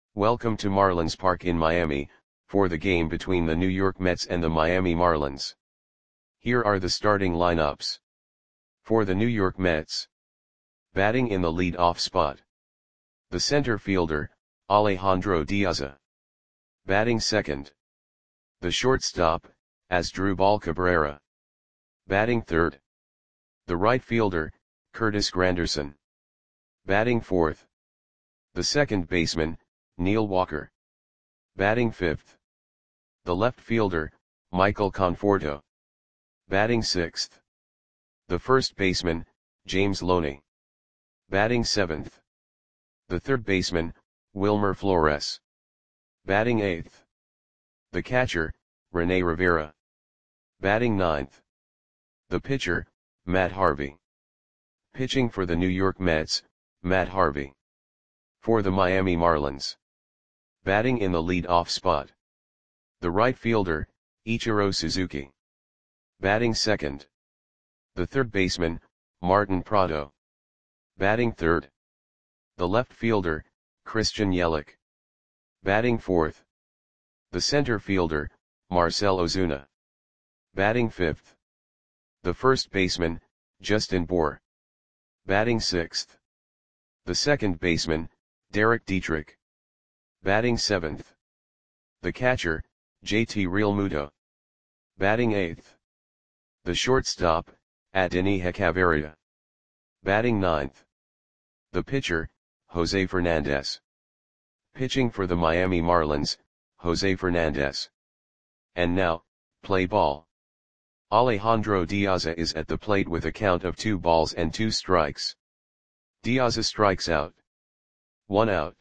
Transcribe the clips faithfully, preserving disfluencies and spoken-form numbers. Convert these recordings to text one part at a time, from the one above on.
Welcome to Marlins Park in Miami, for the game between the New York Mets and the Miami Marlins. Here are the starting lineups. For the New York Mets. Batting in the lead-off spot. The center fielder, Alejandro Diaz. Batting second. The shortstop, Asdrubal Cabrera. Batting third. The right fielder, Curtis Granderson. Batting fourth. The second baseman, Neil Walker. Batting fifth. The left fielder, Michael Conforto. Batting sixth. The first baseman, James Loney. Batting seventh. The third baseman, Wilmer Flores. Batting eighth. The catcher, Rene Rivera. Batting ninth. The pitcher, Matt Harvey. Pitching for the New York Mets, Matt Harvey. For the Miami Marlins. Batting in the lead-off spot. The right fielder, Ichiro Suzuki. Batting second. The third baseman, Martin Prado. Batting third. The left fielder, Christian Yelich. Batting fourth. The center fielder, Marcell Ozuna. Batting fifth. The first baseman, Justin Bour. Batting sixth. The second baseman, Derek Dietrich. Batting seventh. The catcher, J T Realmuto. Batting eighth. The shortstop, Adeiny Hechavarria. Batting ninth. The pitcher, Jose Fernandez. Pitching for the Miami Marlins, Jose Fernandez. And now, play ball. Alejandro Diaz is at the plate with a count of two balls and two strikes. Diaz strikes out. One out.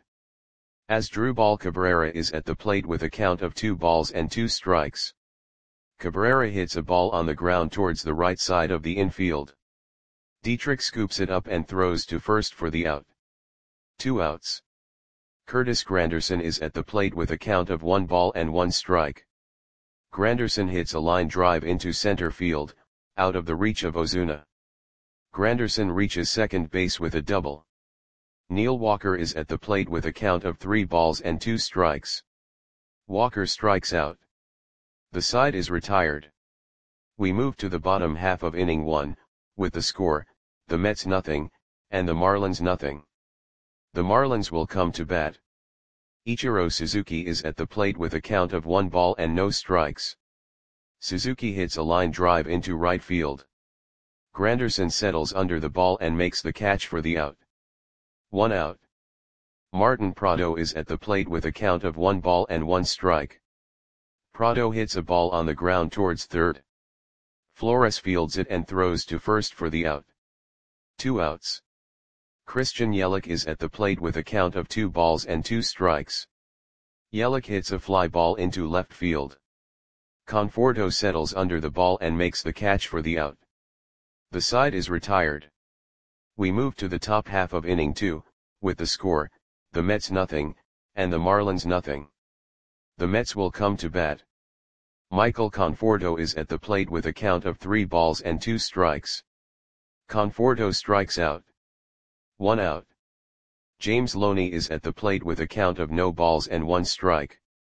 Asdrubal Cabrera is at the plate with a count of two balls and two strikes. Cabrera hits a ball on the ground towards the right side of the infield. Dietrich scoops it up and throws to first for the out. Two outs. Curtis Granderson is at the plate with a count of one ball and one strike. Granderson hits a line drive into center field, out of the reach of Ozuna. Granderson reaches second base with a double. Neil Walker is at the plate with a count of three balls and two strikes. Walker strikes out. The side is retired. We move to the bottom half of inning one, with the score, the Mets nothing, and the Marlins nothing. The Marlins will come to bat. Ichiro Suzuki is at the plate with a count of one ball and no strikes. Suzuki hits a line drive into right field. Granderson settles under the ball and makes the catch for the out. One out. Martin Prado is at the plate with a count of one ball and one strike. Prado hits a ball on the ground towards third. Flores fields it and throws to first for the out. Two outs. Christian Yelich is at the plate with a count of two balls and two strikes. Yelich hits a fly ball into left field. Conforto settles under the ball and makes the catch for the out. The side is retired. We move to the top half of inning two, with the score, the Mets nothing, and the Marlins nothing. The Mets will come to bat. Michael Conforto is at the plate with a count of three balls and two strikes. Conforto strikes out. One out. James Loney is at the plate with a count of no balls and one strike.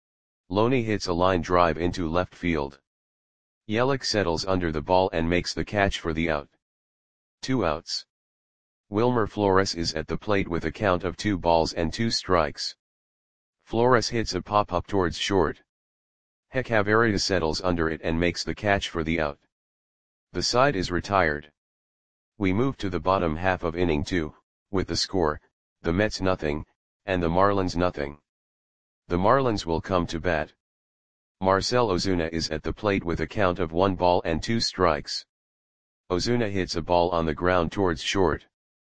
Loney hits a line drive into left field. Yelich settles under the ball and makes the catch for the out. Two outs. Wilmer Flores is at the plate with a count of two balls and two strikes. Flores hits a pop-up towards short. Hechavarria settles under it and makes the catch for the out. The side is retired. We move to the bottom half of inning two, with the score, the Mets nothing, and the Marlins nothing. The Marlins will come to bat. Marcell Ozuna is at the plate with a count of one ball and two strikes. Ozuna hits a ball on the ground towards short.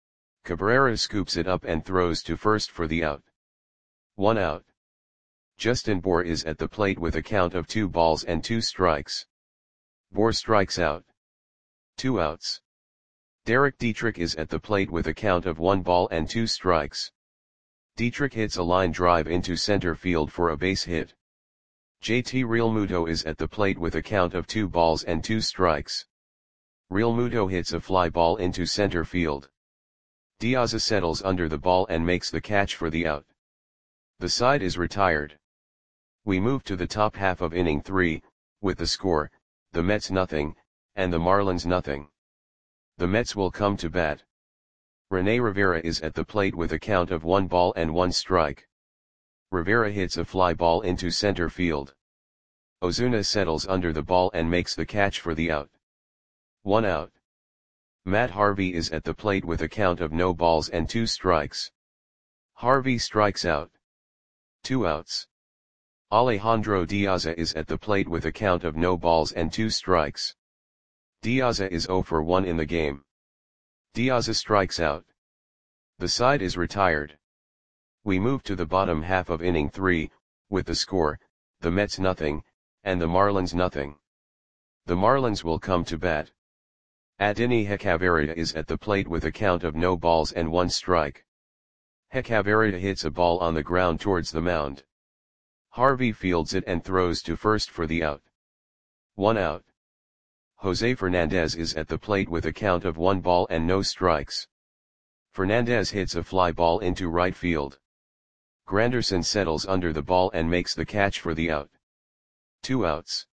Cabrera scoops it up and throws to first for the out. One out. Justin Bour is at the plate with a count of two balls and two strikes. Bour strikes out. Two outs. Derek Dietrich is at the plate with a count of one ball and two strikes. Dietrich hits a line drive into center field for a base hit. J T Realmuto is at the plate with a count of two balls and two strikes. Realmuto hits a fly ball into center field. Diaz settles under the ball and makes the catch for the out. The side is retired. We move to the top half of inning three, with the score, the Mets nothing, and the Marlins nothing. The Mets will come to bat. Rene Rivera is at the plate with a count of one ball and one strike. Rivera hits a fly ball into center field. Ozuna settles under the ball and makes the catch for the out. One out. Matt Harvey is at the plate with a count of no balls and two strikes. Harvey strikes out. Two outs. Alejandro Diaza is at the plate with a count of no balls and two strikes. Diaza is zero for one in the game. Diaza strikes out. The side is retired. We move to the bottom half of inning three, with the score, the Mets nothing, and the Marlins nothing. The Marlins will come to bat. Adeiny Hechavarria is at the plate with a count of no balls and one strike. Hechavarria hits a ball on the ground towards the mound. Harvey fields it and throws to first for the out. One out. Jose Fernandez is at the plate with a count of one ball and no strikes. Fernandez hits a fly ball into right field. Granderson settles under the ball and makes the catch for the out. Two outs.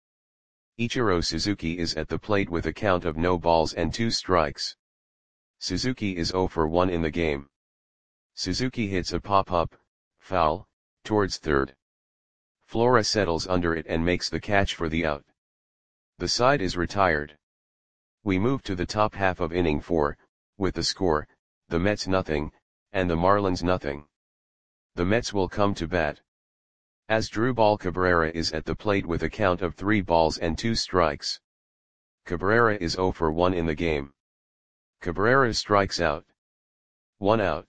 Ichiro Suzuki is at the plate with a count of no balls and two strikes. Suzuki is zero for one in the game. Suzuki hits a pop-up, foul, towards third. Flora settles under it and makes the catch for the out. The side is retired. We move to the top half of inning four, with the score, the Mets nothing, and the Marlins nothing. The Mets will come to bat. Asdrubal Cabrera is at the plate with a count of three balls and two strikes. Cabrera is zero for one in the game. Cabrera strikes out. One out.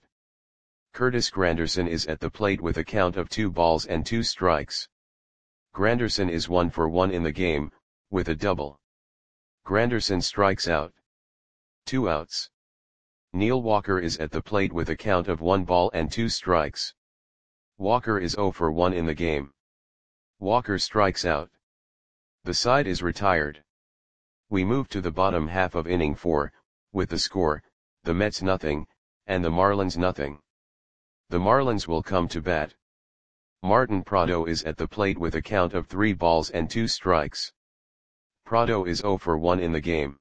Curtis Granderson is at the plate with a count of two balls and two strikes. Granderson is one for one in the game, with a double. Granderson strikes out. Two outs. Neil Walker is at the plate with a count of one ball and two strikes. Walker is zero for one in the game. Walker strikes out. The side is retired. We move to the bottom half of inning four, with the score, the Mets nothing, and the Marlins nothing. The Marlins will come to bat. Martin Prado is at the plate with a count of three balls and two strikes. Prado is zero for one in the game.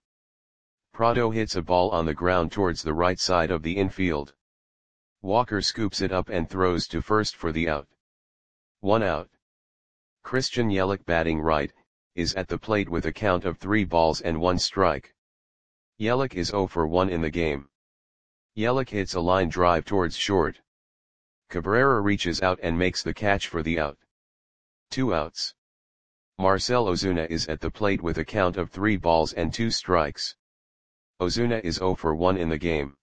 Prado hits a ball on the ground towards the right side of the infield. Walker scoops it up and throws to first for the out. One out. Christian Yelich, batting right, is at the plate with a count of three balls and one strike. Yelich is zero for one in the game. Yelich hits a line drive towards short. Cabrera reaches out and makes the catch for the out. Two outs. Marcell Ozuna is at the plate with a count of three balls and two strikes. Ozuna is zero for one in the game.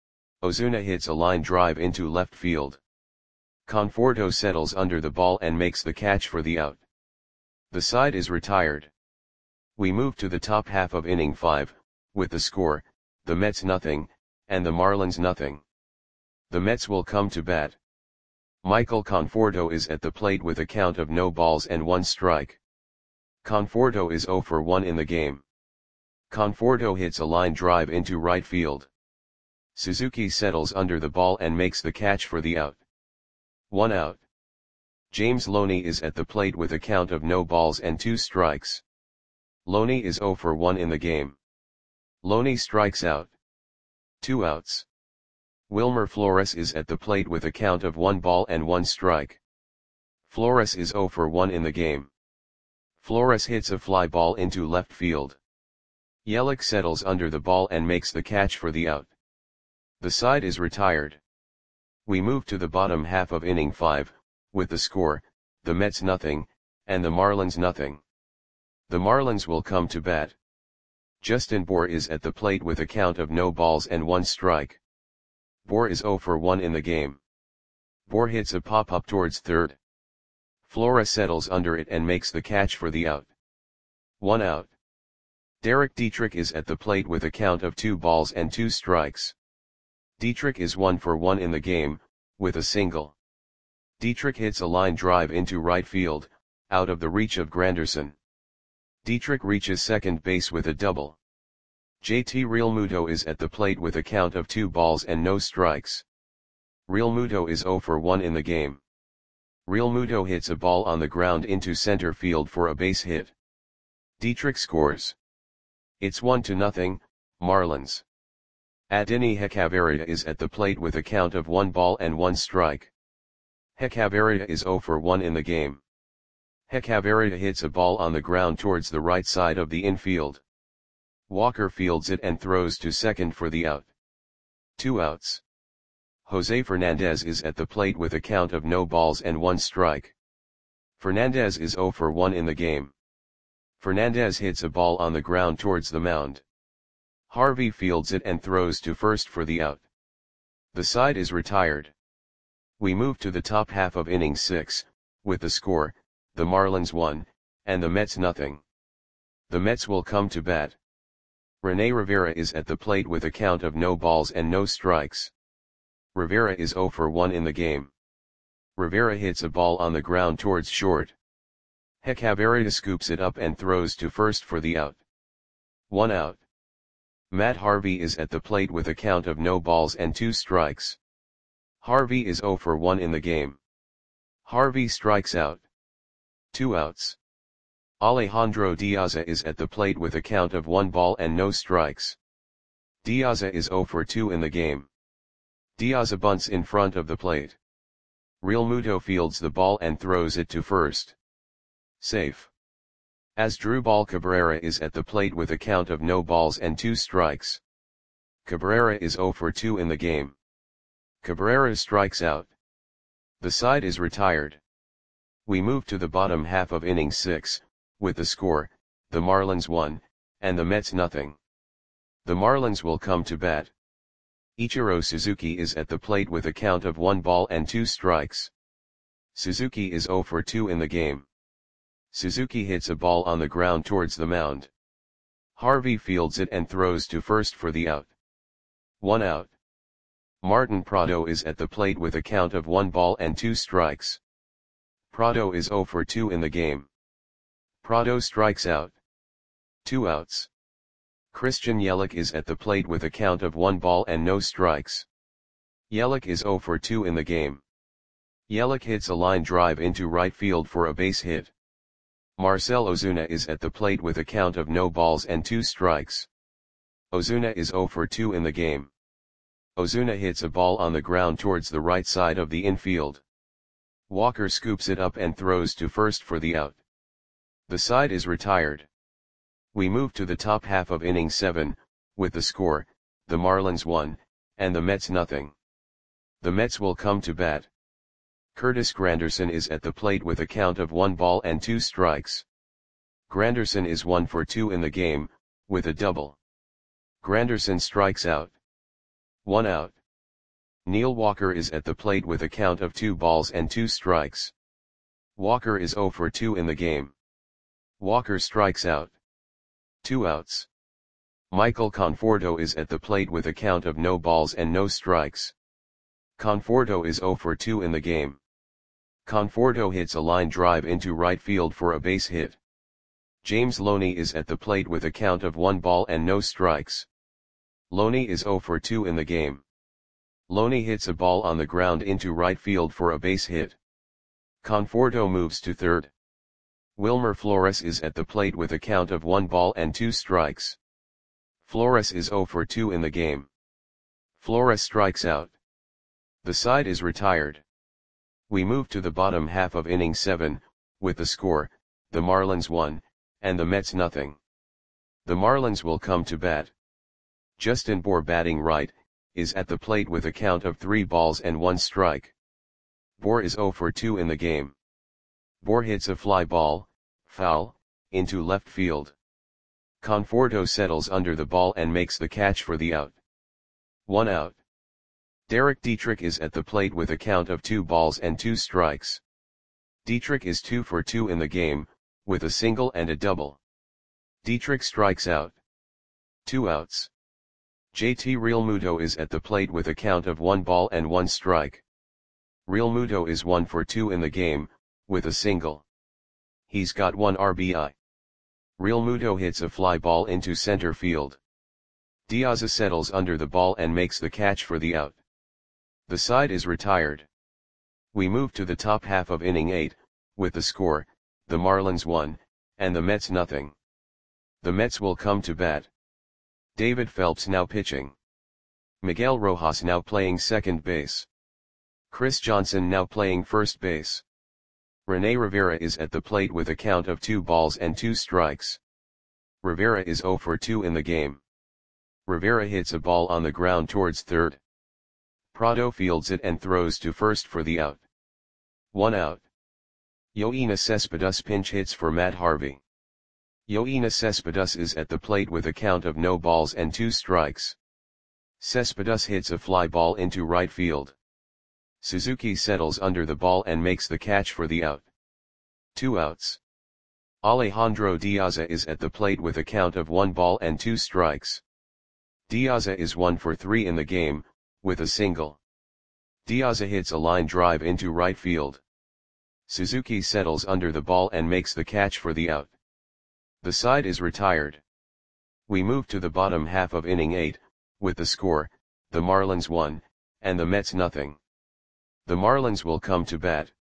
Ozuna hits a line drive into left field. Conforto settles under the ball and makes the catch for the out. The side is retired. We move to the top half of inning five, with the score, the Mets nothing, and the Marlins nothing. The Mets will come to bat. Michael Conforto is at the plate with a count of no balls and one strike. Conforto is zero for one in the game. Conforto hits a line drive into right field. Suzuki settles under the ball and makes the catch for the out. One out. James Loney is at the plate with a count of no balls and two strikes. Loney is zero for one in the game. Loney strikes out. Two outs. Wilmer Flores is at the plate with a count of one ball and one strike. Flores is zero for one in the game. Flores hits a fly ball into left field. Yelich settles under the ball and makes the catch for the out. The side is retired. We move to the bottom half of inning five, with the score, the Mets nothing, and the Marlins nothing. The Marlins will come to bat. Justin Bour is at the plate with a count of no balls and one strike. Bour is zero for one in the game. Bour hits a pop-up towards third. Flora settles under it and makes the catch for the out. One out. Derek Dietrich is at the plate with a count of two balls and two strikes. Dietrich is one for one in the game, with a single. Dietrich hits a line drive into right field, out of the reach of Granderson. Dietrich reaches second base with a double. J T Realmuto is at the plate with a count of two balls and no strikes. Realmuto is zero for one in the game. Real Muto hits a ball on the ground into center field for a base hit. Dietrich scores. It's one to nothing, Marlins. Adeiny Hechavarria is at the plate with a count of one ball and one strike. Hechavarria is zero for one in the game. Hechavarria hits a ball on the ground towards the right side of the infield. Walker fields it and throws to second for the out. Two outs. Jose Fernandez is at the plate with a count of no balls and one strike. Fernandez is zero for one in the game. Fernandez hits a ball on the ground towards the mound. Harvey fields it and throws to first for the out. The side is retired. We move to the top half of inning six, with the score, the Marlins one, and the Mets nothing. The Mets will come to bat. Rene Rivera is at the plate with a count of no balls and no strikes. Rivera is zero for one in the game. Rivera hits a ball on the ground towards short. Hechavarria scoops it up and throws to first for the out. One out. Matt Harvey is at the plate with a count of no balls and two strikes. Harvey is zero for one in the game. Harvey strikes out. Two outs. Alejandro Diaza is at the plate with a count of one ball and no strikes. Diaza is zero for two in the game. Diaza bunts in front of the plate. Real Muto fields the ball and throws it to first. Safe. Asdrubal Cabrera is at the plate with a count of no balls and two strikes. Cabrera is zero for two in the game. Cabrera strikes out. The side is retired. We move to the bottom half of inning six, with the score, the Marlins one, and the Mets nothing. The Marlins will come to bat. Ichiro Suzuki is at the plate with a count of one ball and two strikes. Suzuki is zero for two in the game. Suzuki hits a ball on the ground towards the mound. Harvey fields it and throws to first for the out. One out. Martin Prado is at the plate with a count of one ball and two strikes. Prado is zero for two in the game. Prado strikes out. Two outs. Christian Yelich is at the plate with a count of one ball and no strikes. Yelich is zero for two in the game. Yelich hits a line drive into right field for a base hit. Marcell Ozuna is at the plate with a count of no balls and two strikes. Ozuna is zero for two in the game. Ozuna hits a ball on the ground towards the right side of the infield. Walker scoops it up and throws to first for the out. The side is retired. We move to the top half of inning seven, with the score, the Marlins one, and the Mets nothing. The Mets will come to bat. Curtis Granderson is at the plate with a count of one ball and two strikes. Granderson is one for two in the game, with a double. Granderson strikes out. One out. Neil Walker is at the plate with a count of two balls and two strikes. Walker is zero for two in the game. Walker strikes out. Two outs. Michael Conforto is at the plate with a count of no balls and no strikes. Conforto is zero for two in the game. Conforto hits a line drive into right field for a base hit. James Loney is at the plate with a count of one ball and no strikes. Loney is zero for two in the game. Loney hits a ball on the ground into right field for a base hit. Conforto moves to third. Wilmer Flores is at the plate with a count of one ball and two strikes. Flores is zero for two in the game. Flores strikes out. The side is retired. We move to the bottom half of inning seven, with the score, the Marlins one, and the Mets nothing. The Marlins will come to bat. Justin Bour, batting right, is at the plate with a count of three balls and one strike. Bour is zero for two in the game. Bour hits a fly ball, foul, into left field. Conforto settles under the ball and makes the catch for the out. One out. Derek Dietrich is at the plate with a count of two balls and two strikes. Dietrich is two for two in the game, with a single and a double. Dietrich strikes out. Two outs. J T Realmuto is at the plate with a count of one ball and one strike. Realmuto is one for two in the game, with a single. He's got one R B I. Realmuto hits a fly ball into center field. Diaza settles under the ball and makes the catch for the out. The side is retired. We move to the top half of inning eight, with the score, the Marlins one, and the Mets nothing. The Mets will come to bat. David Phelps now pitching. Miguel Rojas now playing second base. Chris Johnson now playing first base. Rene Rivera is at the plate with a count of two balls and two strikes. Rivera is zero for two in the game. Rivera hits a ball on the ground towards third. Prado fields it and throws to first for the out. One out. Yoenis Cespedes pinch hits for Matt Harvey. Yoenis Cespedes is at the plate with a count of no balls and two strikes. Cespedes hits a fly ball into right field. Suzuki settles under the ball and makes the catch for the out. Two outs. Alejandro Diaza is at the plate with a count of one ball and two strikes. Diaza is one for three in the game, with a single. Diaza hits a line drive into right field. Suzuki settles under the ball and makes the catch for the out. The side is retired. We move to the bottom half of inning eight, with the score, the Marlins one, and the Mets nothing. The Marlins will come to bat.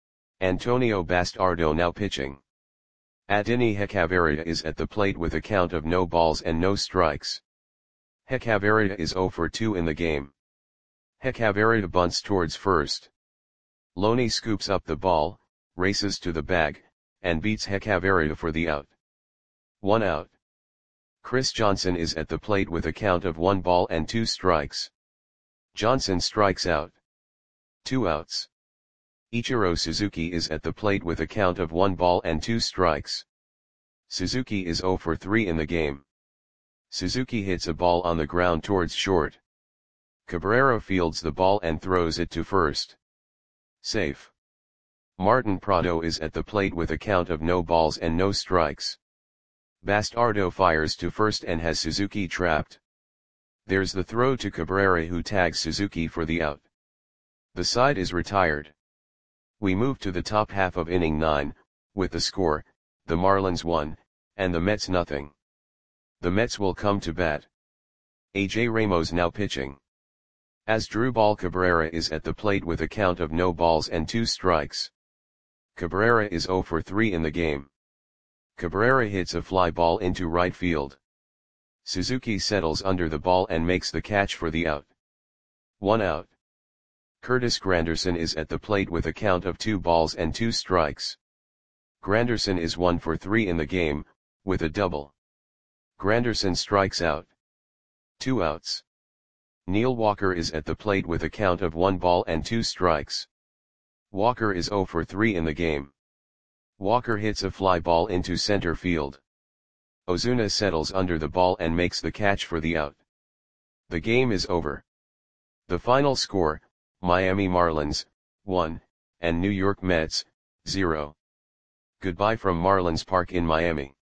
Antonio Bastardo now pitching. Adeiny Hechavarria is at the plate with a count of no balls and no strikes. Hechavarria is zero for two in the game. Hechavarria bunts towards first. Loney scoops up the ball, races to the bag, and beats Hechavarria for the out. One out. Chris Johnson is at the plate with a count of one ball and two strikes. Johnson strikes out. Two outs. Ichiro Suzuki is at the plate with a count of one ball and two strikes. Suzuki is zero for three in the game. Suzuki hits a ball on the ground towards short. Cabrera fields the ball and throws it to first. Safe. Martin Prado is at the plate with a count of no balls and no strikes. Bastardo fires to first and has Suzuki trapped. There's the throw to Cabrera, who tags Suzuki for the out. The side is retired. We move to the top half of inning nine, with the score, the Marlins one, and the Mets nothing. The Mets will come to bat. A J Ramos now pitching. Asdrubal Cabrera is at the plate with a count of no balls and two strikes. Cabrera is zero for three in the game. Cabrera hits a fly ball into right field. Suzuki settles under the ball and makes the catch for the out. One out. Curtis Granderson is at the plate with a count of two balls and two strikes. Granderson is one for three in the game, with a double. Granderson strikes out. Two outs. Neil Walker is at the plate with a count of one ball and two strikes. Walker is zero for three in the game. Walker hits a fly ball into center field. Ozuna settles under the ball and makes the catch for the out. The game is over. The final score, Miami Marlins, one, and New York Mets, zero. Goodbye from Marlins Park in Miami.